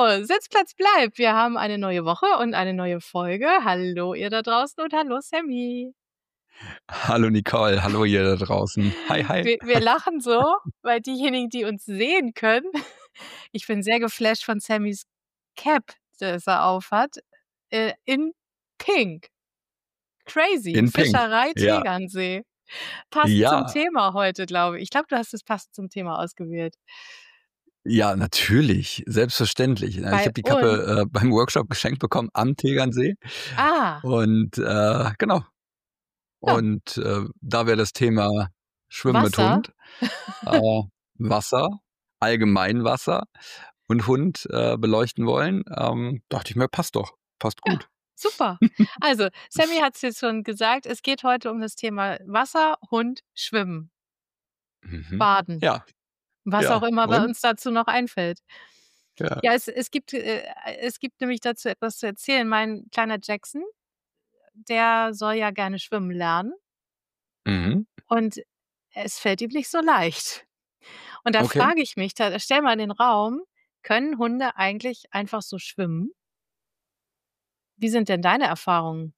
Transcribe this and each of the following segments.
So, Sitzplatz bleibt. Wir haben eine neue Woche und eine neue Folge. Hallo ihr da draußen und hallo Sammy. Hallo Nicole, hallo ihr da draußen. Hi, hi. Wir lachen so, weil diejenigen, die uns sehen können, ich bin sehr geflasht von Sammys Cap, das er aufhat, in Pink. Crazy. In Pink. Fischerei Ja. Tegernsee. Passend zum Ja, Thema heute, glaube ich. Ich glaube, du hast es passend zum Thema ausgewählt. ja, natürlich, selbstverständlich. Ich Bei habe die uns. Kappe beim Workshop geschenkt bekommen am Tegernsee Ah, und genau. ja, Und da wir das Thema Schwimmen mit Wasser. Hund, äh, Wasser, allgemein Wasser und Hund beleuchten wollen, dachte ich mir, passt doch, passt Ja, gut. super. Also, Sammy hat es jetzt schon gesagt, es geht heute um das Thema Wasser, Hund, Schwimmen, Mhm. Baden, Ja, was auch ja. immer bei Und? uns dazu noch einfällt. Ja. Ja, es gibt nämlich dazu etwas zu erzählen. Mein kleiner Jackson, der soll ja gerne schwimmen lernen Mhm. und es fällt ihm nicht so leicht. Und da Okay. frage ich mich, stell mal in den Raum, können Hunde eigentlich einfach so schwimmen? Wie sind denn deine Erfahrungen?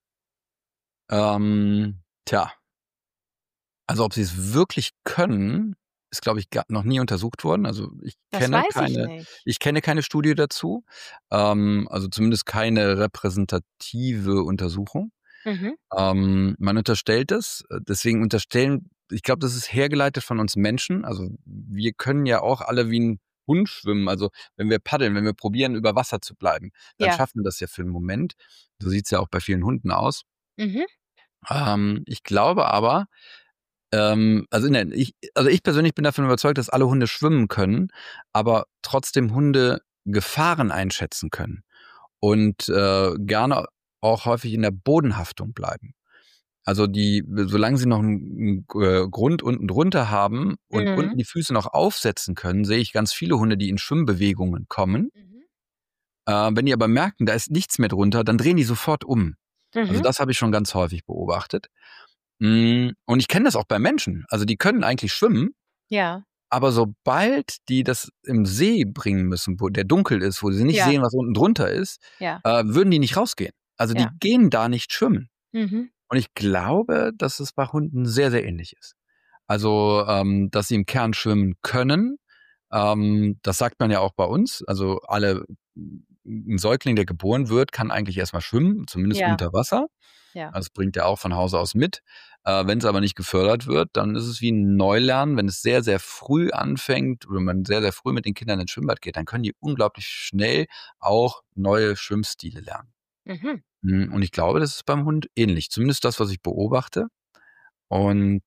Tja. Also, ob sie es wirklich können, ist, glaube ich, noch nie untersucht worden. Also, Das weiß ich nicht. ich kenne keine Studie dazu, also zumindest keine repräsentative Untersuchung. Mhm. Man unterstellt es, deswegen unterstellen ich glaube, das ist hergeleitet von uns Menschen. Also, wir können ja auch alle wie 'n Hund schwimmen. Also, wenn wir paddeln, wenn wir probieren, über Wasser zu bleiben, dann Ja. schaffen wir das ja für 'n Moment. So sieht's ja auch bei vielen Hunden aus. Mhm. Ich glaube aber, ich persönlich bin davon überzeugt, dass alle Hunde schwimmen können, aber trotzdem Hunde Gefahren einschätzen können und gerne auch häufig in der Bodenhaftung bleiben. Also solange sie noch einen Grund unten drunter haben und Mhm. unten die Füße noch aufsetzen können, sehe ich ganz viele Hunde, die in Schwimmbewegungen kommen. Mhm. Wenn die aber merken, da ist nichts mehr drunter, dann drehen die sofort um. Also Mhm. das habe ich schon ganz häufig beobachtet. Und ich kenne das auch bei Menschen. Also die können eigentlich schwimmen, Ja, aber sobald die das im See bringen müssen, wo der dunkel ist, wo sie nicht ja, sehen, was unten drunter ist, ja, würden die nicht rausgehen. Also ja. die gehen da nicht schwimmen. Mhm. Und ich glaube, dass es bei Hunden sehr, sehr ähnlich ist. Also, dass sie im Kern schwimmen können, das sagt man ja auch bei uns. Also ein Säugling, der geboren wird, kann eigentlich erst mal schwimmen, zumindest Ja, unter Wasser. ja. Das bringt er auch von Hause aus mit. Wenn es aber nicht gefördert wird, dann ist es wie ein Neulernen. Wenn es sehr, sehr früh anfängt oder man sehr, sehr früh mit den Kindern ins Schwimmbad geht, dann können die unglaublich schnell auch neue Schwimmstile lernen. Mhm. Und ich glaube, das ist beim Hund ähnlich, zumindest das, was ich beobachte. Und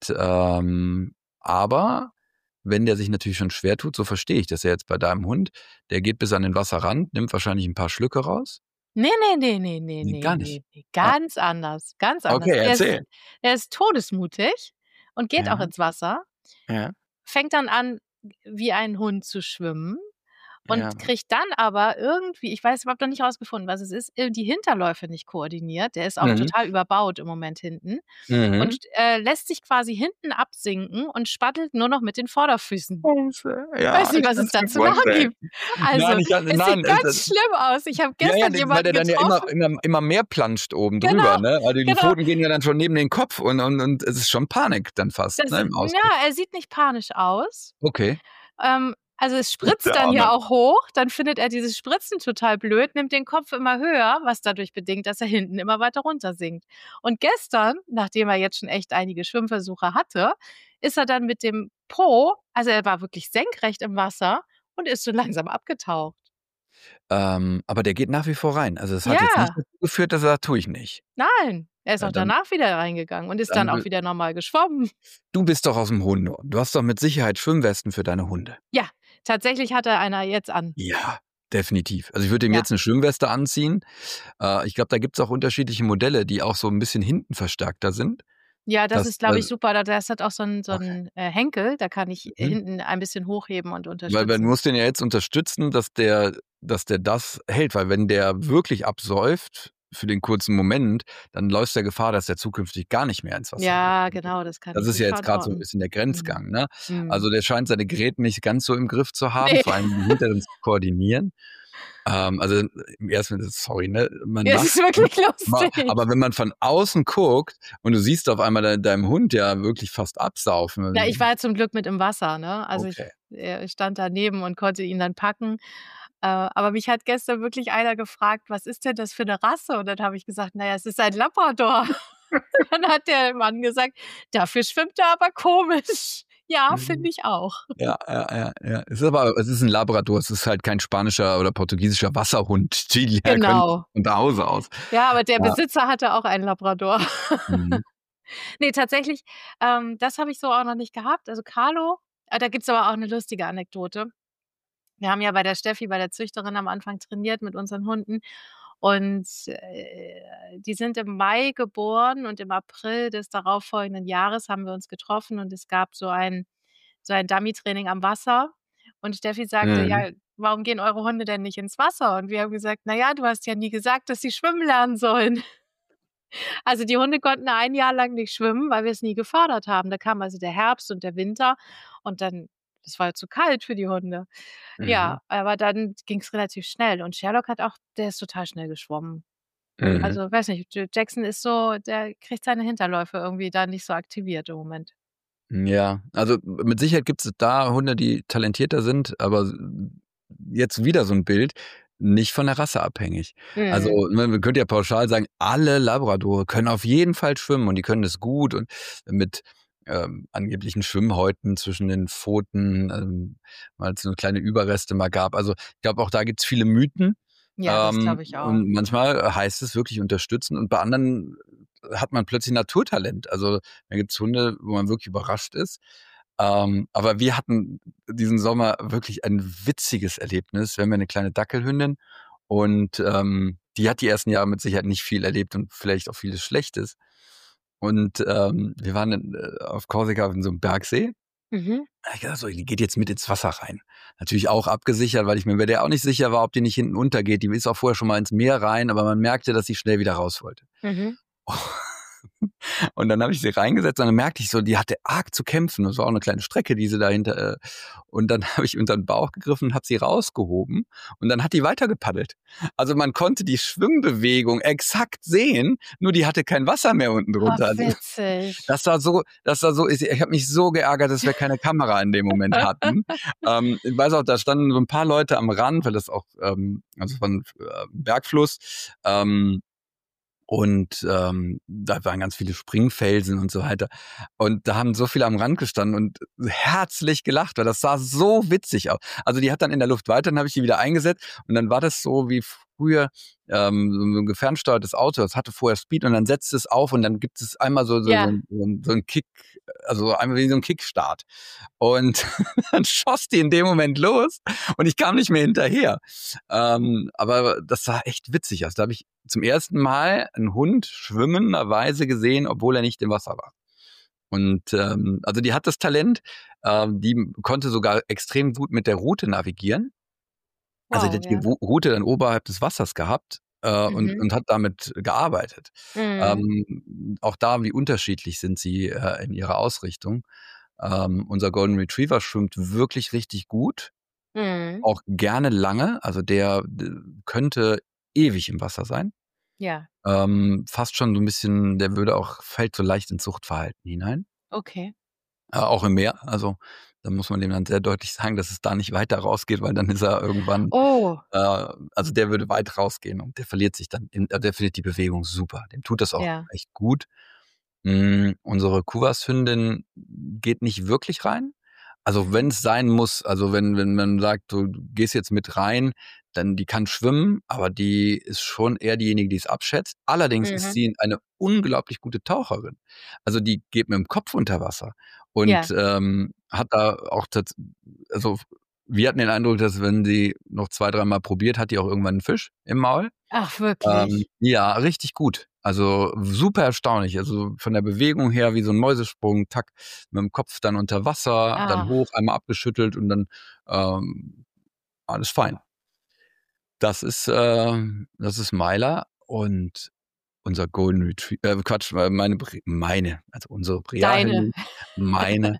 aber wenn der sich natürlich schon schwer tut, so verstehe ich das ja jetzt bei deinem Hund, der geht bis an den Wasserrand, nimmt wahrscheinlich ein paar Schlücke raus. Ne, ne, ne, ne, ne, Ne, ne, gar nicht. ne, ne. Ah, Ganz anders, ganz anders. okay, erzähl. Er ist todesmutig und geht auch Ja, ins Wasser, ja, fängt dann an, wie ein Hund zu schwimmen ja. und kriegt dann aber irgendwie, ich weiß überhaupt noch nicht rausgefunden, was es ist, die Hinterläufe nicht koordiniert. Der ist auch Mhm, total überbaut im Moment hinten und, mhm. lässt sich quasi hinten absinken und spaddelt nur noch mit den Vorderfüßen. Ja, Weiß nicht, ich was es kann's da mir zu lachen vorstellen. gibt. Also, Nein, es sieht nein, ganz schlimm aus. Ich habe ja, ja, gestern weil jemanden der dann ja immer getroffen. immer mehr planscht oben drüber, Genau, ne? Also, die genau. Pfoten gehen ja dann schon neben den Kopf und es ist schon Panik dann fast, ne, im Ausdruck. Er sieht nicht panisch aus. Okay. Also, es spritzt Der dann Arme. ja auch hoch, dann findet er dieses Spritzen total blöd, nimmt den Kopf immer höher, was dadurch bedingt, dass er hinten immer weiter runter sinkt. Und gestern, nachdem er jetzt schon echt einige Schwimmversuche hatte, ist er dann mit dem Po, also, er war wirklich senkrecht im Wasser und ist so langsam abgetaucht. Aber der geht nach wie vor rein. Also, das hat jetzt nicht Ja, dazu geführt, dass er sagt: „Tue ich nicht." nein, er ist Ja, auch danach wieder reingegangen und ist dann auch dann wieder normal geschwommen. du bist doch aus'm Hunde. Du hast doch mit Sicherheit Schwimmwesten für deine Hunde. Ja, tatsächlich hat er einer jetzt an. Ja, definitiv. Also, ich würde ihm Ja. jetzt 'ne Schwimmweste anziehen. Ich glaube, da gibt's auch unterschiedliche Modelle, die auch so 'n bisschen hinten verstärkter sind. Ja, das Das ist, glaube ich, super. Das hat auch so Okay. 'n, Henkel, da kann ich Mhm. hinten ein bisschen hochheben und Weil du unterstützen. musst den ja jetzt unterstützen, dass der das hält, weil wenn der wirklich absäuft für den kurzen Moment, dann läufst du ja Gefahr, dass der zukünftig gar nicht mehr ins Wasser geht. Ja, genau, das kann Das ich ist nicht ja jetzt grad so 'n verantworten. bisschen der Mhm. Grenzgang, ne? Mhm. Also, der scheint seine Gräten nicht ganz so im Griff zu haben, Ne. vor allem die hinteren zu koordinieren. Also im ersten, sorry, ne? Man Ja, es macht, ist wirklich aber, lustig. aber wenn man von außen guckt und du siehst auf einmal deinem Hund ja wirklich fast Ja, ich absaufen. war ja zum Glück mit im Wasser, ne? Also Okay. ich stand daneben und konnte ihn dann packen. Aber mich hat gestern wirklich einer gefragt: „Was ist denn das für 'ne Rasse?“ Und dann habe ich gesagt: „Na ja, es ist ein Labrador.“ Dann hat der Mann gesagt: „Dafür schwimmt er aber komisch.“ Ja, finde Mhm. ich auch. Ja, ja, ja, ja. Es ist ein Labrador, es ist halt kein spanischer oder portugiesischer Wasserhund. Die können Genau. von zu Hause aus. Ja, aber der Ja. Besitzer hatte auch einen Labrador. Mhm. Ne, tatsächlich, das habe ich so auch noch nicht gehabt. Also Carlo da gibt's aber auch 'ne lustige Anekdote. Wir haben ja bei der Steffi, bei der Züchterin am Anfang trainiert mit unseren Hunden und, die sind im Mai geboren und im April des darauffolgenden Jahres haben wir uns getroffen und es gab so ein Dummy-Training am Wasser und Steffi sagte: Mhm. „Ja, warum gehen eure Hunde denn nicht ins Wasser?“ Und wir haben gesagt: „Na ja, du hast ja nie gesagt, dass sie schwimmen lernen sollen.“ Also, die Hunde konnten ein Jahr lang nicht schwimmen, weil wir's nie gefördert haben. Da kam also der Herbst und der Winter und dann es war zu kalt für die Hunde. Mhm. Ja, aber dann ging's relativ schnell und Sherlock hat auch der ist total schnell geschwommen. Mhm. Also, weiß nicht, Jackson ist so der kriegt seine Hinterläufe irgendwie da nicht so aktiviert im Moment. Ja, also mit Sicherheit gibt es da Hunde, die talentierter sind, aber jetzt wieder so ein Bild, nicht von der Rasse abhängig. Also, Mhm. ne, man könnte ja pauschal sagen, alle Labradore können auf jeden Fall schwimmen und die können das gut und mit, angeblichen Schwimmhäuten zwischen den Pfoten, weil's so kleine Überreste mal gab. Also, ich glaube, auch da gibt's viele Mythen, Ja, das glaube ich auch. und manchmal heißt es wirklich unterstützen und bei anderen hat man plötzlich Naturtalent. Also, da gibt's Hunde, wo man wirklich überrascht ist. Aber wir hatten diesen Sommer wirklich ein witziges Erlebnis. Wir haben ja 'ne kleine Dackelhündin und, die hat die ersten Jahre mit Sicherheit nicht viel erlebt und vielleicht auch vieles Schlechtes. Und, wir waren auf Korsika in so 'nem Bergsee. Mhm. Da habe ich gedacht so, die geht jetzt mit ins Wasser rein. Natürlich auch abgesichert, weil ich mir bei der auch nicht sicher war, ob die nicht hinten untergeht. Die ist auch vorher schon mal ins Meer rein, aber man merkte, dass sie schnell wieder raus wollte. Mhm. Und dann habe ich sie reingesetzt und dann merkte ich so, die hatte arg zu kämpfen. Das war auch eine kleine Strecke, die sie dahinter. Und dann habe ich unter den Bauch gegriffen und habe sie rausgehoben und dann hat die weiter gepaddelt. Also man konnte die Schwimmbewegung exakt sehen, nur die hatte kein Wasser mehr unten Oh, drunter. Also witzig. ich habe mich so geärgert, dass wir keine Kamera in dem Moment hatten. Ich weiß auch, da standen so ein paar Leute am Rand, weil das auch, also es war 'n Bergfluss. Da waren ganz viele Springfelsen und so weiter. Und da haben so viele am Rand gestanden und herzlich gelacht, weil das sah so witzig aus. Also die hat dann in der Luft weiter, dann habe ich die wieder eingesetzt und dann war das so wie früher so ein fernsteuertes Auto. Das hatte vorher Speed und dann setzt es auf und dann gibt es einmal Ja. so ein Kick, also einmal wie so ein Kickstart. Und dann schoss die in dem Moment los und ich kam nicht mehr hinterher. Aber das sah echt witzig aus. Da habe ich zum ersten Mal einen Hund schwimmenderweise gesehen, obwohl er nicht im Wasser war. Und also die hat das Talent, die konnte sogar extrem gut mit der Rute navigieren. Also die Wow, hat die ja. Rute dann oberhalb des Wassers gehabt Mhm. und hat damit gearbeitet. Mhm. Auch da, wie unterschiedlich sind sie in ihrer Ausrichtung. Unser Golden Retriever schwimmt wirklich richtig gut, Mhm. auch gerne lange. Also der könnte ewig im Wasser sein. Ja, Fast schon so ein bisschen, der würde auch fällt so leicht ins Suchtverhalten hinein, okay. auch im Meer. Also, da muss man dem dann sehr deutlich sagen, dass es da nicht weiter rausgeht, weil dann ist er irgendwann Oh, also, der würde weit rausgehen und der verliert sich dann der findet die Bewegung super. Dem tut das auch ja. echt gut. Unsere Kuwas-Hündin geht nicht wirklich rein. Also, Mhm. wenn's sein muss, also, wenn man sagt, du gehst jetzt mit rein, dann die kann schwimmen, aber die ist schon eher diejenige, die es abschätzt. Allerdings ist Mhm. sie eine unglaublich gute Taucherin. Also, die geht mit'm Kopf unter Wasser und, Ja. hat da auch tats also, wir hatten den Eindruck, dass wenn sie noch 2, dreimal probiert, hat die auch irgendwann 'n Fisch im Maul. Ach, wirklich? Ja, richtig gut. Also, super erstaunlich. Also, von der Bewegung her wie so 'n Mäusesprung, tack, mit'm Kopf dann unter Wasser, dann hoch, Ach, einmal abgeschüttelt und dann, alles fein. Das ist Myla und unser Golden Quatsch, also unsere deine. Briarhündin, meine,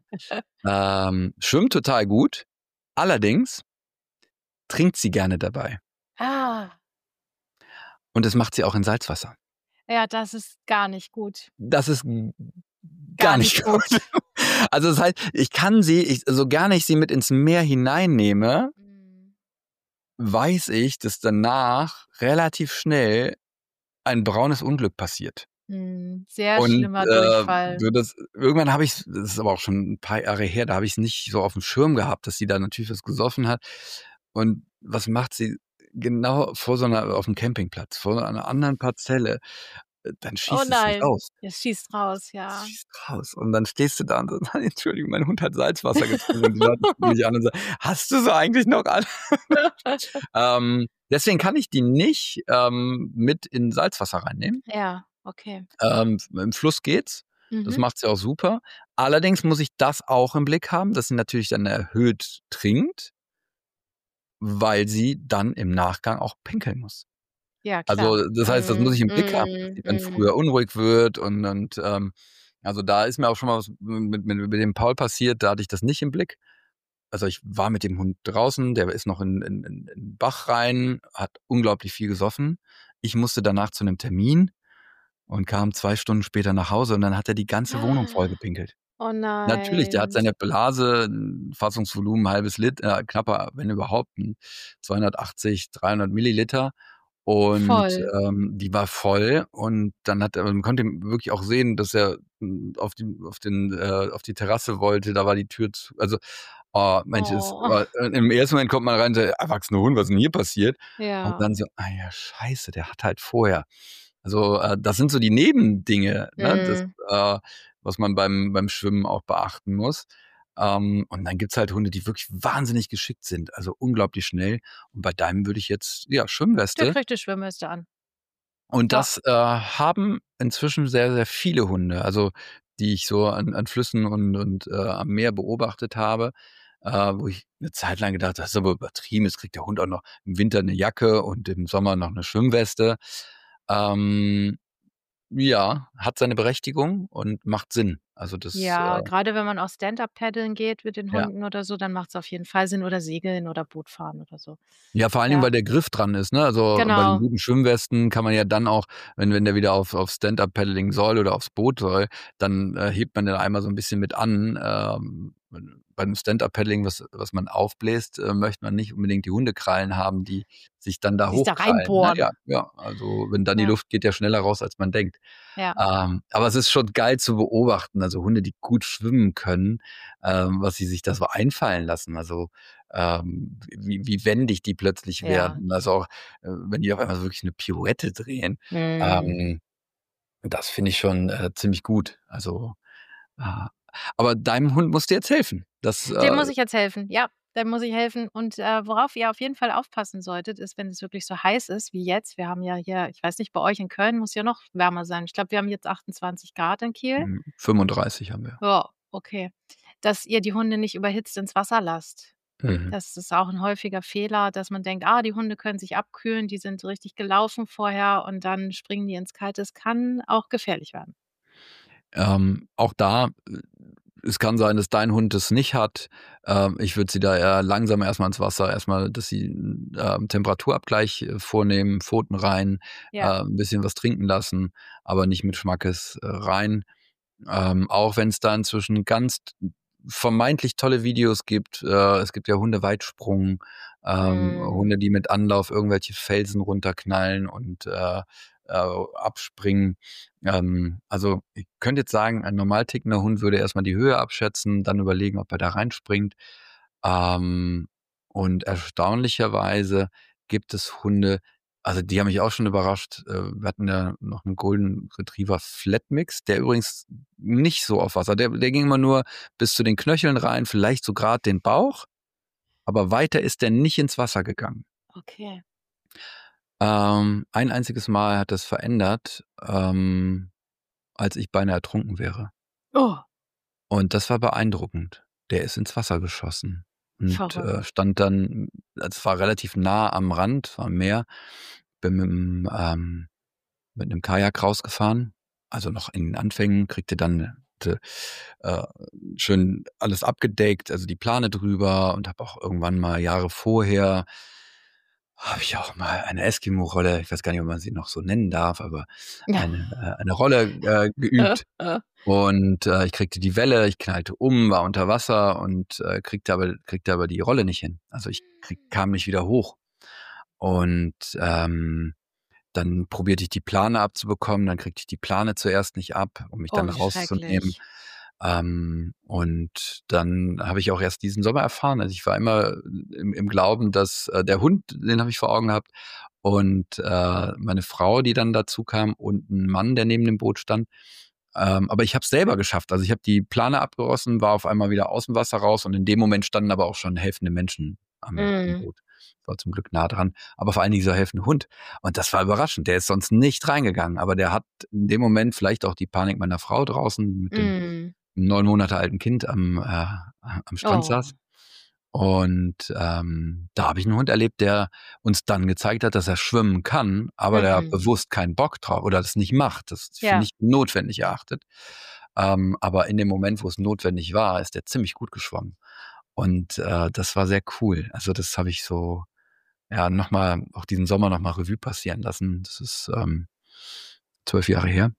schwimmt total gut. Allerdings trinkt sie gerne dabei. Ah, Und das macht sie auch in Salzwasser. ja, das ist gar nicht gut. Das ist gar Gar nicht nicht gut. gut. Also, das heißt, so gerne ich sie mit ins Meer hineinnehme, Mhm. weiß ich, dass danach relativ schnell ein braunes Unglück passiert. Sehr Und, schlimmer Durchfall. so das irgendwann habe ich's, das ist aber auch schon 'n paar Jahre her, da habe ich's nicht so aufm Schirm gehabt, dass sie da natürlich was gesoffen hat. Und was macht sie? Genau vor so 'ner aufm Campingplatz, vor so einer anderen Parzelle, dann Oh schießt es nicht nein, aus. es schießt raus, Es ja. schießt raus. Und dann stehst du da und so: „Entschuldigung, mein Hund hat Salzwasser getrunken." Und die Leute gucken dich an und sagen: „Hast du sie eigentlich noch alle?" Deswegen kann ich die nicht, mit in Salzwasser reinnehmen. Ja, okay. Im Fluss geht's. Das Mhm. macht sie auch super. Allerdings muss ich das auch im Blick haben, dass sie natürlich dann erhöht trinkt, weil sie dann im Nachgang auch pinkeln muss. Ja, klar. Also, das heißt, das muss Mhm, ich im Blick haben, dass mhm, sie dann früher mhm. unruhig wird also, da ist mir auch schon mal was mit dem Paul passiert, da hatte ich das nicht im Blick. Also, ich war mit dem Hund draußen, der ist noch in 'n Bach rein, hat unglaublich viel gesoffen. Ich musste danach zu 'nem Termin und kam 2 Stunden später nach Hause und dann hat er die ganze Wohnung vollgepinkelt. Oh Natürlich, der hat nein. seine Blase, 'n Fassungsvolumen 1/2 knapper, wenn überhaupt, 280, 300 Milliliter und, Voll. die war voll und dann hat er man konnte ihm wirklich auch sehen, dass er, auf die Terrasse wollte, da war die Tür zu. Also, oh, Mensch, Oh. im ersten Moment kommt man rein und sagt: „Erwachsener Hund, was ist 'n hier passiert?" Und Ja. dann so: „Ah ja, scheiße, der hat halt vorher." Also, das sind so die Nebendinge, ne, Mhm. was man beim Schwimmen auch beachten muss. Und dann gibt's halt Hunde, die wirklich wahnsinnig geschickt sind, also unglaublich schnell. Und bei deinem würde ich jetzt, ja, Der Schwimmweste. kriegt die Schwimmweste an. Und Ja. das, haben inzwischen sehr, sehr viele Hunde, also die ich so an Flüssen und am Meer beobachtet habe, wo ich 'ne Zeit lang gedacht habe: „Das ist aber übertrieben. Jetzt kriegt der Hund auch noch im Winter 'ne Jacke und im Sommer noch 'ne Schwimmweste." Ähm, ja, hat seine Berechtigung und macht Sinn. Also das, Ja, grade wenn man auch Stand-up paddeln geht mit den ja. Hunden oder so, dann macht's auf jeden Fall Sinn oder segeln oder Boot fahren oder so. Ja, vor allen Dingen, Ja, weil der Griff dran ist, ne? Also, bei den genau. guten Schwimmwesten kann man ja dann auch, wenn der wieder auf Stand-up-Paddling soll oder aufs Boot soll, dann, hebt man den einmal so 'n bisschen mit an. Beim Stand-up-Paddling, was man aufbläst, möchte man nicht unbedingt die Hundekrallen haben, die sich dann da Sich da hochkrallen, ne? reinbohren. Ja, also, wenn dann die Ja, Luft geht ja schneller raus, als man denkt. ja, Aber es ist schon geil zu beobachten, also Hunde, die gut schwimmen können, was sie sich da so einfallen lassen. Also, wie wendig die plötzlich ja. werden. Also auch, wenn die auf einmal so wirklich 'ne Pirouette drehen. Mhm. Ähm, Das finde ich schon, ziemlich gut. Also, äh aber deinem Hund musst du jetzt helfen. Das, Dem muss ich jetzt helfen. Ja, dem muss ich helfen. Und, worauf ihr auf jeden Fall aufpassen solltet, ist, wenn es wirklich so heiß ist wie jetzt. Wir haben ja hier ich weiß nicht, bei euch in Köln muss ja noch wärmer sein. Ich glaube, wir haben jetzt 28 Grad in Kiel. 35 haben wir. Ja, okay. Dass ihr die Hunde nicht überhitzt ins Wasser lasst. Mhm. Das ist auch 'n häufiger Fehler, dass man denkt: „Ah, die Hunde können sich abkühlen, die sind richtig gelaufen vorher und dann springen die ins Kalte." Es kann auch gefährlich werden. Auch da, es kann sein, dass dein Hund es nicht hat. Ich würde sie da eher langsam erst mal ins Wasser dass sie 'n, Temperaturabgleich, vornehmen, Pfoten rein, Ja. 'n bisschen was trinken lassen, aber nicht mit Schmackes, rein. Auch wenn's da inzwischen ganz vermeintlich tolle Videos gibt. Es gibt ja Hundeweitsprung, Mhm. Hunde, die mit Anlauf irgendwelche Felsen runterknallen und, abspringen. Also, ich könnte jetzt sagen, ein normal tickender Hund würde erst mal die Höhe abschätzen, dann überlegen, ob er da reinspringt. Ähm, und erstaunlicherweise gibt es Hunde, also, die haben mich auch schon überrascht. Wir hatten ja noch 'n Golden Retriever Flat-Mix, der übrigens nicht so auf Wasser, der ging immer nur bis zu den Knöcheln rein, vielleicht so grad den Bauch, aber weiter ist der nicht ins Wasser gegangen. Okay. Ein einziges Mal hat das verändert, als ich beinahe ertrunken wäre. Oh, Und das war beeindruckend. Der ist ins Wasser geschossen und, verrückt. stand dann, es war relativ nah am Rand, war 'n Meer, bin mit 'nem Kajak rausgefahren, also noch in den Anfängen, kriegte dann äh, schön alles abgedeckt, also die Plane drüber und habe auch irgendwann mal Jahre vorher habe ich auch mal eine Eskimo-Rolle, ich weiß gar nicht, ob man sie noch so nennen darf, aber Ja. eine Rolle geübt. Und ich kriegte die Welle, ich knallte war unter Wasser und kriegte aber die Rolle nicht hin. Also ich kam nicht wieder hoch. Und dann probierte ich die Plane abzubekommen, dann kriegte ich die Plane zuerst nicht ab, um mich Oh, dann wie rauszunehmen. schrecklich. Und dann habe ich auch erst diesen Sommer erfahren. Also ich war immer im Glauben, dass der Hund, den habe ich vor Augen gehabt, und meine Frau, die dann dazu kam, und ein Mann, der neben dem Boot stand. Aber ich habe es selber geschafft. Also ich habe die Plane abgerossen, war auf einmal wieder aus dem Wasser raus, und in dem Moment standen aber auch schon helfende Menschen am Mhm. Boot. War zum Glück nah dran. Aber vor allen Dingen dieser helfende Hund. Und das war überraschend. Der ist sonst nicht reingegangen. Aber der hat in dem Moment vielleicht auch die Panik meiner Frau draußen mit dem Mhm. 9 Monate alten Kind am Strand Oh. saß. Und da habe ich einen Hund erlebt, der uns dann gezeigt hat, dass er schwimmen kann, aber der Mhm. bewusst keinen Bock drauf oder das nicht macht, das für Ja. nicht notwendig erachtet. Aber in dem Moment, wo es notwendig war, ist er ziemlich gut geschwommen. Und das war sehr cool. Also das habe ich so, ja, nochmal, auch diesen Sommer nochmal Revue passieren lassen. Das ist 12 Jahre her.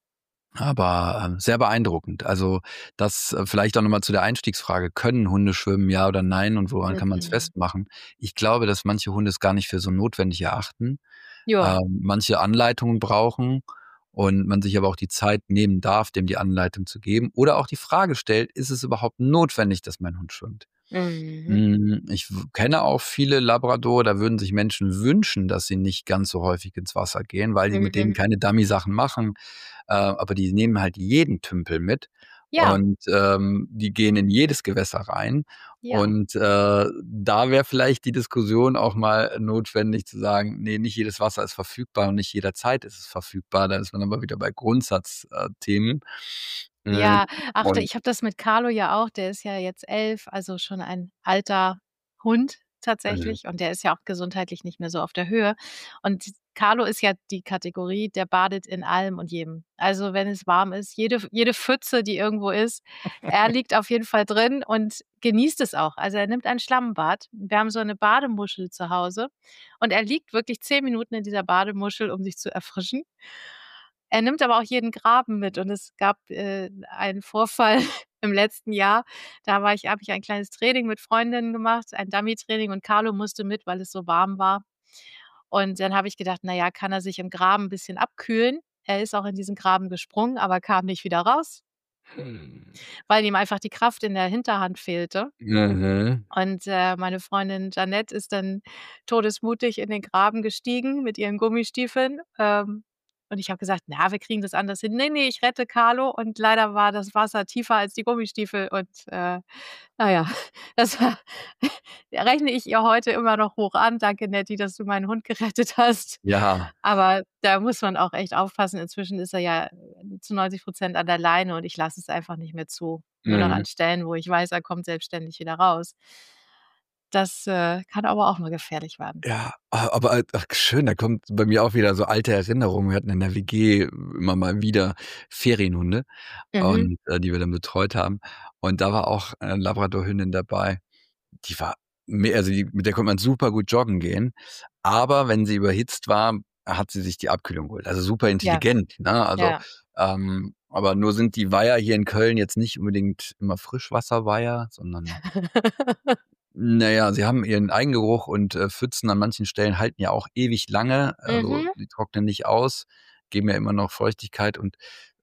Aber sehr beeindruckend. Also das vielleicht auch nochmal zu der Einstiegsfrage: Können Hunde schwimmen, ja oder nein, und woran kann man es Mhm. festmachen? Ich glaube, dass manche Hunde es gar nicht für so notwendig erachten, Ja. manche Anleitungen brauchen und man sich aber auch die Zeit nehmen darf, dem die Anleitung zu geben, oder auch die Frage stellt: Ist es überhaupt notwendig, dass mein Hund schwimmt? Mhm. Ich kenne auch viele Labrador, da würden sich Menschen wünschen, dass sie nicht ganz so häufig ins Wasser gehen, weil sie mit denen Mhm. keine Dummy-Sachen machen. Aber die nehmen halt jeden Tümpel mit, Ja, und die gehen in jedes Gewässer rein. ja. Und da wäre vielleicht die Diskussion auch mal notwendig zu sagen: Nee, nicht jedes Wasser ist verfügbar und nicht jederzeit ist es verfügbar. Da ist man aber wieder bei Grundsatzthemen. Ja, ach, Und ich habe das mit Carlo ja auch, der ist ja jetzt 11, also schon ein alter Hund äh, tatsächlich und der ist ja auch gesundheitlich nicht mehr so auf der Höhe. Und Carlo ist ja die Kategorie, der badet in allem und jedem. Also, wenn es warm ist, jede Pfütze, die irgendwo ist, er liegt auf jeden Fall drin und genießt es auch. Also, er nimmt ein Schlammbad. Wir haben so eine Bademuschel zu Hause und er liegt wirklich 10 Minuten in dieser Bademuschel, um sich zu erfrischen. Er nimmt aber auch jeden Graben mit und es gab, einen Vorfall im letzten Jahr. Da habe ich ein kleines Training mit Freundinnen gemacht, ein Dummy-Training und Carlo musste mit, weil es so warm war. Und dann habe ich gedacht: „Na ja, kann er sich im Graben 'n bisschen abkühlen?“ Er ist auch in diesen Graben gesprungen, aber kam nicht wieder raus, Mhm. weil ihm einfach die Kraft in der Hinterhand fehlte. Mhm. Und, meine Freundin Jeanette ist dann todesmutig in den Graben gestiegen mit ihren Gummistiefeln. Und ich habe gesagt: „Na, wir kriegen das anders hin.“ „Ne, ne, ich rette Carlo.“ Und leider war das Wasser tiefer als die Gummistiefel und, na ja, das war rechne ich ihr heute immer noch hoch an. Danke, Netti, dass du meinen Hund gerettet hast. Ja, Aber da muss man auch echt aufpassen. Inzwischen ist er ja zu 90% an der Leine und ich lasse es einfach nicht mehr zu. Nur noch mhm. an Stellen, wo ich weiß, er kommt selbstständig wieder raus. Das, kann aber auch mal gefährlich werden. Ja, aber ach schön, da kommt bei mir auch wieder so alte Erinnerungen. Wir hatten in der WG immer mal wieder Ferienhunde, Mhm. und die wir dann betreut haben. Und da war auch 'ne Labradorhündin dabei, die war also mit der konnte man super gut joggen gehen, aber wenn sie überhitzt war, hat sie sich die Abkühlung geholt. Also super Ja, intelligent, ne? Also, ja. aber nur sind die Weiher hier in Köln jetzt nicht unbedingt immer Frischwasserweiher, sondern na ja, sie haben ihren Eigengeruch, und Pfützen an manchen Stellen halten ja auch ewig lange. Also, Mhm. die trocknen nicht aus, geben ja immer noch Feuchtigkeit, und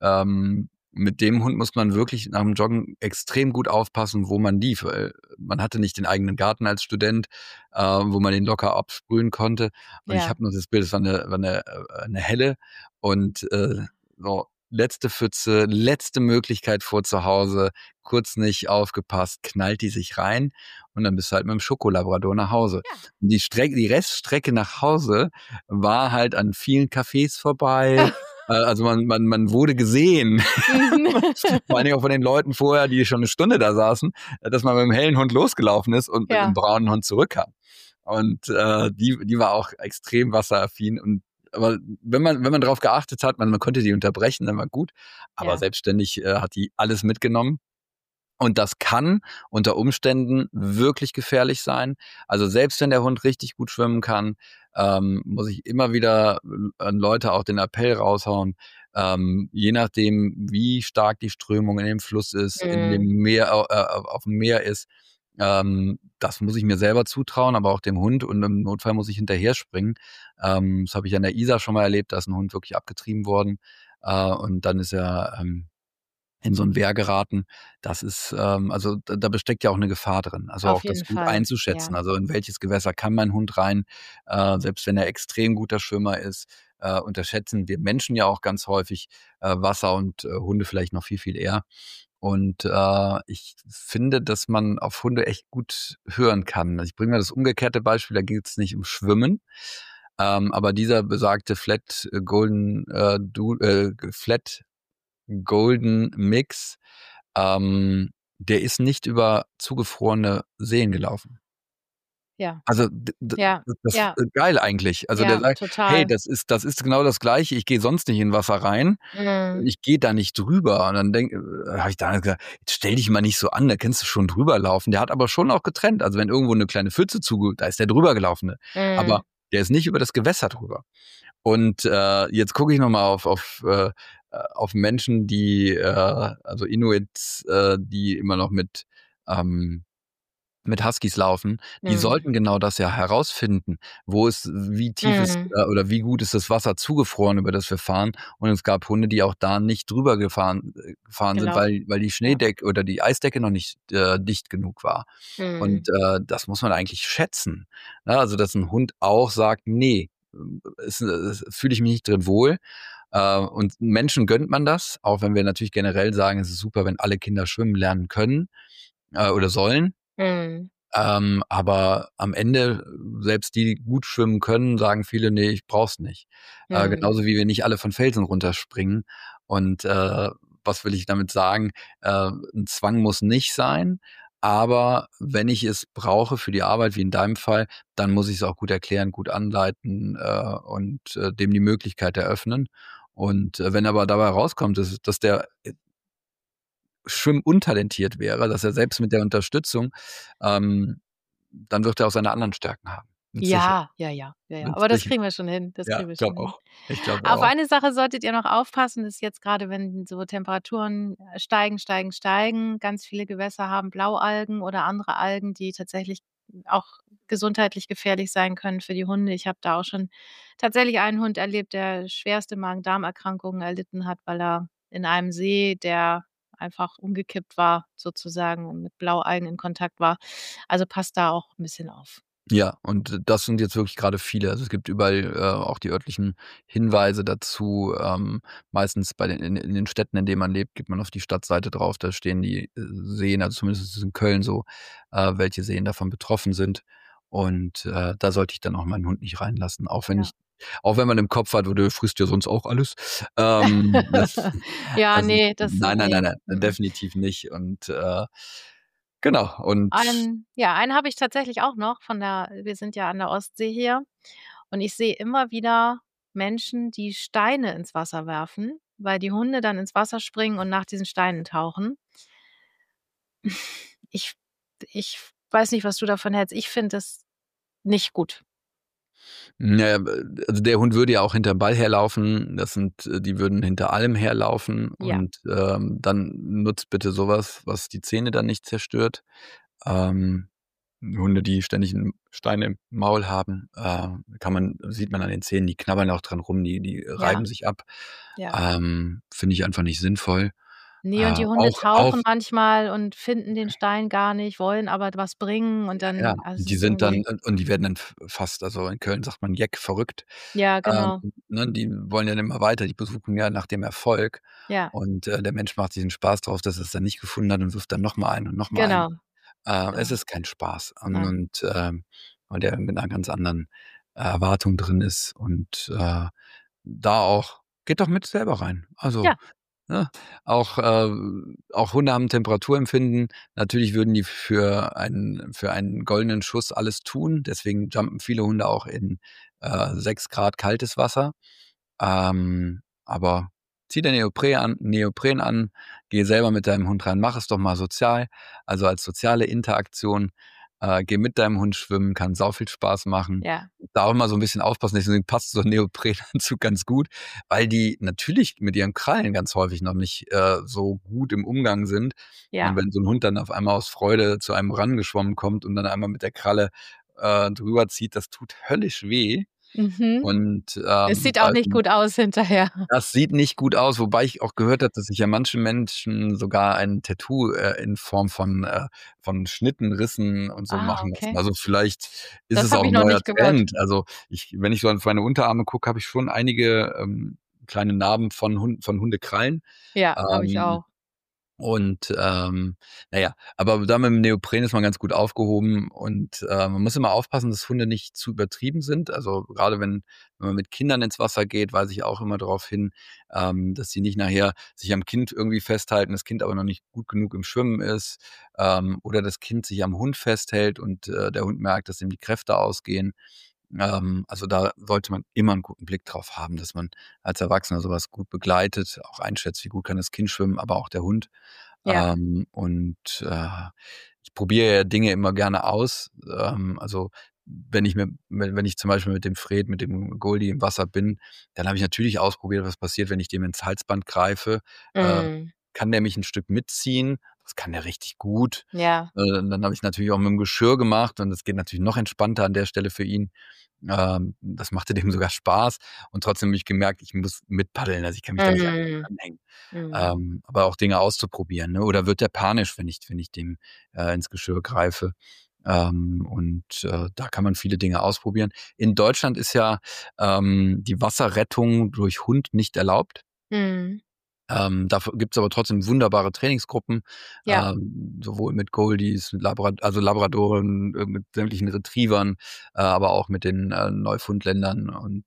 mit dem Hund muss man wirklich nach dem Joggen extrem gut aufpassen, wo man lief. Man hatte nicht den eigenen Garten als Student, wo man den locker absprühen konnte. Und ich Ja. habe nur das Bild, es war 'ne Helle, und so letzte Pfütze, letzte Möglichkeit vor zu Hause, kurz nicht aufgepasst, knallt die sich rein, und dann bist du halt mit dem Schokolabrador nach Hause. Ja. Und die Reststrecke nach Hause war halt an vielen Cafés vorbei. Also man wurde gesehen. Mhm. Vor allen Dingen auch von den Leuten vorher, die schon 'ne Stunde da saßen, dass man mit dem hellen Hund losgelaufen ist und mit 'nem Ja, braunen Hund zurückkam. Und die war auch extrem wasseraffin, und aber wenn man drauf geachtet hat, man konnte die unterbrechen, dann war gut. Aber ja. selbstständig hat die alles mitgenommen. Und das kann unter Umständen wirklich gefährlich sein. Also selbst wenn der Hund richtig gut schwimmen kann, muss ich immer wieder an Leute auch den Appell raushauen, je nachdem, wie stark die Strömung in dem Fluss ist, in dem Mhm. Meer, auf dem Meer ist, das muss ich mir selber zutrauen, aber auch dem Hund, und im Notfall muss ich hinterher springen. Das habe ich an der Isar schon mal erlebt, da ist ein Hund wirklich abgetrieben worden, und dann ist er in so 'n Wehr geraten. Das ist, also da besteckt ja auch 'ne Gefahr drin. Also Auf auch das jeden gut Fall, einzuschätzen. ja. Also in welches Gewässer kann mein Hund rein, selbst wenn er extrem guter Schwimmer ist, unterschätzen wir Menschen ja auch ganz häufig, Wasser, und Hunde vielleicht noch viel, viel eher. Und, ich finde, dass man auf Hunde echt gut hören kann. Also ich bringe mal das umgekehrte Beispiel, da geht's nicht um Schwimmen, aber dieser besagte Flat Golden Mix, der ist nicht über zugefrorene Seen gelaufen. Ja, Also, d d ja, das ja, geil eigentlich. Also, der ja, sagt: „Hey, total. das ist genau das Gleiche. Ich gehe sonst nicht in Wasser rein. Mhm. Ich gehe da nicht drüber.“ Und dann habe ich damals gesagt: „Jetzt stell dich mal nicht so an, da kannst du schon drüber laufen.“ Der hat aber schon auch getrennt. Also, wenn irgendwo 'ne kleine Pfütze da ist der drüber gelaufen, ne? Aber Mhm. der ist nicht über das Gewässer drüber. Und, jetzt gucke ich noch mal auf Menschen, die, also Inuits, die immer noch mit Huskies laufen. Die Mhm. sollten genau das ja herausfinden. Wie tief ist, Mhm. oder wie gut ist das Wasser zugefroren, über das wir fahren. Und es gab Hunde, die auch da nicht drüber gefahren sind, Gelaufen. weil die Ja. Schneedecke oder die Eisdecke noch nicht, dicht genug war. Und, Mhm. das muss man eigentlich schätzen, ne? Also, dass 'n Hund auch sagt: „Ne, fühle ich mich nicht drin wohl.“ Und Menschen gönnt man das, auch wenn wir natürlich generell sagen, es ist super, wenn alle Kinder schwimmen lernen können, oder sollen. Mhm. Aber am Ende, selbst die gut schwimmen können, sagen viele: „Ne, ich brauche es nicht.“ Mhm. Genauso wie wir nicht alle von Felsen runterspringen. Und, was will ich damit sagen? 'N Zwang muss nicht sein, aber wenn ich es brauche für die Arbeit, wie in deinem Fall, dann muss ich's auch gut erklären, gut anleiten, und, dem die Möglichkeit eröffnen. Und, wenn aber dabei rauskommt, dass der schwimmuntalentiert wäre, dass er selbst mit der Unterstützung, ähm, dann wird er auch seine anderen Stärken haben, mit Sicherheit, Ja, ja, ja, ja, ja. mit Aber das Sicherheit. kriegen wir schon hin. Das Ja, kriegen wir schon glaube hin. auch. Ich glaube Auf auch. eine Sache solltet ihr noch aufpassen, ist jetzt grade, wenn so Temperaturen, steigen, steigen, steigen, ganz viele Gewässer haben Blaualgen oder andere Algen, die tatsächlich auch gesundheitlich gefährlich sein können für die Hunde. Ich habe da auch schon tatsächlich einen Hund erlebt, der schwerste Magen-Darm-Erkrankungen erlitten hat, weil er in einem See, der einfach umgekippt war sozusagen und mit Blaualgen in Kontakt war. Also, passt da auch 'n bisschen auf. Ja, und das sind jetzt wirklich grade viele. Also, es gibt überall, auch die örtlichen Hinweise dazu. Meistens bei in den Städten, in denen man lebt, geht man auf die Stadtseite drauf. Da stehen die, Seen, also zumindest ist es in Köln so, welche Seen davon betroffen sind. Und, da sollte ich dann auch meinen Hund nicht reinlassen, Ja. auch wenn man im Kopf hat: „Oh, der frisst ja sonst auch alles.“ Das Ja, also, ne, das nein, nein, nein, ne, nein, mm. definitiv nicht. Und, genau, und Einen habe ich tatsächlich auch noch von der wir sind ja an der Ostsee hier und ich sehe immer wieder Menschen, die Steine ins Wasser werfen, weil die Hunde dann ins Wasser springen und nach diesen Steinen tauchen. Ich ich weiß nicht, was du davon hältst. Ich finde das nicht gut. na ja, also der Hund würde ja auch hinterm Ball herlaufen. Die würden hinter allem herlaufen, Ja, und, dann nutzt bitte sowas, was die Zähne dann nicht zerstört. Ähm, Hunde, die ständig 'n Stein im Maul haben, sieht man an den Zähnen, die knabbern auch dran rum, die ja, reiben sich ab. ja. Finde ich einfach nicht sinnvoll. Ne, und die Hunde Auch tauchen manchmal und finden den Stein gar nicht, wollen aber was bringen und ja, dann also, es die ist sind irgendwie dann und die werden dann fast, also in Köln sagt man Jeck verrückt. ja, Ähm, genau. ne, die wollen ja dann immer weiter, die suchen ja nach dem Erfolg, Ja, und, der Mensch macht sich 'n Spaß draus, dass er's dann nicht gefunden hat, und wirft dann noch mal ein und noch mal ein. genau, Es genau. ist kein Spaß, Nein. und der mit 'ner ganz anderen Erwartung drin ist, und, da auch geht doch mit selber rein. Also, Ja. ne? Auch Hunde haben Temperaturempfinden. Natürlich würden die für einen goldenen Schuss alles tun. Deswegen jumpen viele Hunde auch in, 6 Grad kaltes Wasser. Aber zieh dir Neopren an, geh selber mit deinem Hund rein, mach es doch mal sozial, also als soziale Interaktion. Geh mit deinem Hund schwimmen, kann sau viel Spaß machen. Ja, Da auch mal so ein bisschen aufpassen, deswegen passt so ein Neoprenanzug ganz gut, weil die natürlich mit ihren Krallen ganz häufig noch nicht so gut im Umgang sind. Und ja. wenn so ein Hund dann auf einmal aus Freude zu einem rangeschwommen kommt und dann einmal mit der Kralle drüber zieht, das tut höllisch weh. Mhm. Und Es sieht auch da nicht gut aus hinterher. das sieht nicht gut aus, wobei ich auch gehört habe, dass sich ja manche Menschen sogar ein Tattoo in Form von Schnitten, Rissen und so Ah, machen lassen. okay. Also vielleicht ist Das es habe auch ich 'n noch neuer nicht gehört. Trend. Also wenn ich so auf meine Unterarme gucke, habe ich schon einige kleine Narben von Hundekrallen. Ja, habe ich Ähm, auch. und na ja, aber da mit dem Neopren ist man ganz gut aufgehoben und man muss immer aufpassen, dass Hunde nicht zu übertrieben sind. Also grade wenn man mit Kindern ins Wasser geht, weise ich auch immer darauf hin, dass sie nicht nachher sich am Kind irgendwie festhalten, das Kind aber noch nicht gut genug im Schwimmen ist, oder das Kind sich am Hund festhält und der Hund merkt, dass ihm die Kräfte ausgehen. Also da sollte man immer 'n guten Blick drauf haben, dass man als Erwachsener so was gut begleitet, auch einschätzt, wie gut kann das Kind schwimmen, aber auch der Hund. Ja. Und ich probiere ja Dinge immer gerne aus. Also wenn ich zum Beispiel mit dem Fred, mit dem Goldie im Wasser bin, dann habe ich natürlich ausprobiert, was passiert, wenn ich dem ins Halsband greife. Äh, Mhm. Kann der mich 'n Stück mitziehen? Das kann der richtig gut. Ja. Dann habe ich's natürlich auch mit'm Geschirr gemacht und das geht natürlich noch entspannter an der Stelle für ihn. Das machte dem sogar Spaß und trotzdem habe ich gemerkt, ich muss mitpaddeln, also ich kann mich da nicht einfach Mhm. dranhängen. Mhm. Aber auch Dinge auszuprobieren, ne? Oder wird der panisch, wenn ich dem ins Geschirr greife? Da kann man viele Dinge ausprobieren. In Deutschland ist ja die Wasserrettung durch Hund nicht erlaubt. Mhm. Dafür gibt's aber trotzdem wunderbare Trainingsgruppen, Ja. sowohl mit Goldies, mit Labradoren, mit sämtlichen Retrievern, aber auch mit den Neufundländern.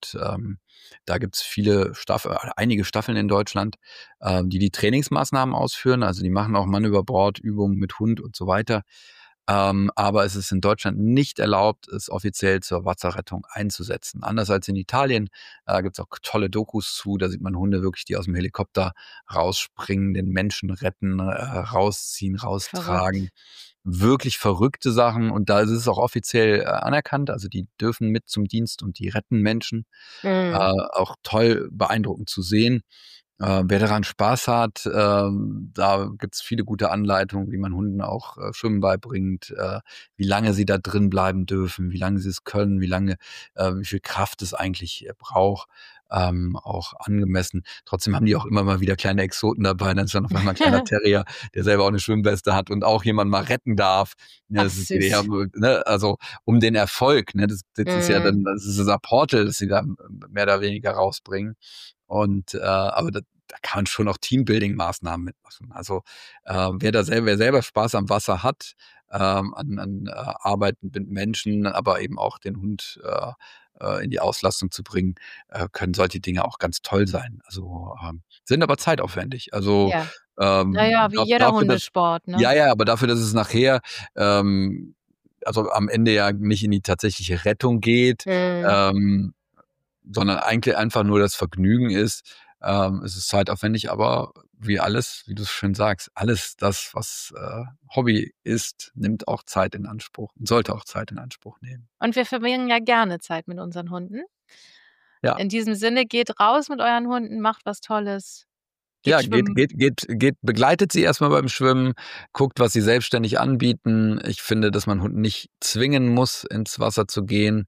Da gibt's einige Staffeln in Deutschland, die Trainingsmaßnahmen ausführen. Also, die machen auch Mann über Bord Übungen mit Hund und so weiter. Aber es ist in Deutschland nicht erlaubt, es offiziell zur Wasserrettung einzusetzen. Anders als in Italien gibt's auch tolle Dokus zu. Da sieht man Hunde wirklich, die aus dem Helikopter rausspringen, den Menschen retten, rausziehen, raustragen. Verrückt. Wirklich verrückte Sachen. Und da ist es auch offiziell anerkannt. Also die dürfen mit zum Dienst und die retten Menschen. Mhm. Auch toll, beeindruckend zu sehen. Wer daran Spaß hat, da gibt's viele gute Anleitungen, wie man Hunden auch Schwimmen beibringt, wie lange sie da drin bleiben dürfen, wie lange sie es können, wie viel Kraft es eigentlich braucht, auch angemessen. Trotzdem haben die auch immer mal wieder kleine Exoten dabei. Dann ist dann auf einmal 'n kleiner Terrier, der selber auch eine Schwimmweste hat und auch jemanden mal retten darf. Ja, Ach das ist eher, süß. ne, also um den Erfolg, ne? Das ist ja dann Mhm. das ist unser Portal, das sie da mehr oder weniger rausbringen. Aber da kann man schon auch Teambuilding-Maßnahmen mitmachen. Also, wer selber Spaß am Wasser hat, an Arbeit mit Menschen, aber eben auch den Hund in die Auslastung zu bringen, können solche Dinge auch ganz toll sein. Also, sind aber zeitaufwendig. Also, Ja. Na ja, wie jeder dafür, dass Hundesport, ne? ja, aber dafür, dass es nachher ähm, also am Ende ja nicht in die tatsächliche Rettung geht, Mhm. ähm, sondern eigentlich einfach nur das Vergnügen ist. Es ist zeitaufwendig, aber wie alles, wie du es schön sagst, alles das, was Hobby ist, nimmt auch Zeit in Anspruch und sollte auch Zeit in Anspruch nehmen. Und wir verbringen ja gerne Zeit mit unseren Hunden. Ja. In diesem Sinne, geht raus mit euren Hunden, macht was Tolles, geht Ja, schwimmen. begleitet sie erstmal beim Schwimmen, guckt, was sie selbstständig anbieten. Ich finde, dass man Hunden nicht zwingen muss, ins Wasser zu gehen.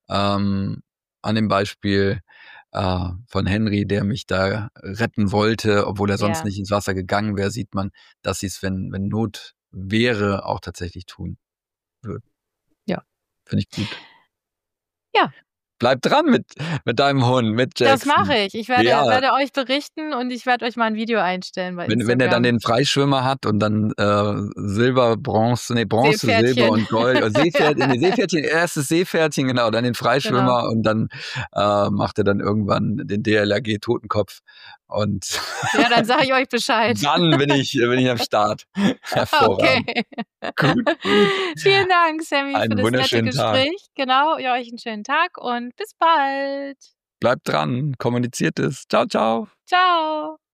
An dem Beispiel von Henry, der mich da retten wollte, obwohl er sonst Ja, nicht ins Wasser gegangen wäre, sieht man, dass sie es, wenn Not wäre, auch tatsächlich tun würden. Ja, finde ich gut. ja, Bleib dran mit deinem Hund, mit das mache Jackson. ich. Ich werde Ja, werde euch berichten und ich werde euch mal 'n Video einstellen bei wenn er dann Instagram. den Freischwimmer hat und dann Silber, Bronze, Silber Seepferdchen. und Gold, Seepferdchen, erstes Seepferdchen, genau, dann den Genau. Freischwimmer und dann macht er dann irgendwann den DLRG Totenkopf und Ja, dann sage ich euch Bescheid. dann bin ich am Start. Hervorragend. Okay. Gut. Vielen Dank, Sammy, für Einen das nette wunderschönen Tag. Gespräch. Genau, ja, euch 'n schönen Tag und bis bald. Bleibt dran, kommuniziert es. Ciao, ciao. Tschau.